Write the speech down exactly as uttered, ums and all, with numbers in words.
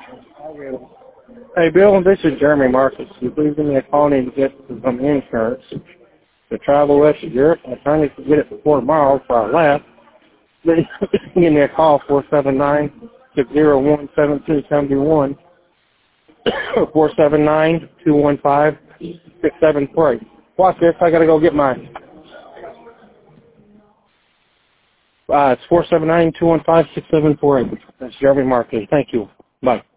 Hey, Bill, this is Jeremy Marcus. You please give me a call. I need to get some insurance to travel west of Europe. I'm trying to get it before tomorrow before I left. Please give me a call, four seven nine, six zero one, seven two seven one, four seven nine, two one five, six seven four eight. Watch this. I got to go get my... Uh, it's four seven nine, two one five, six seven four eight. That's Jeremy Marcus. Thank you. Bye.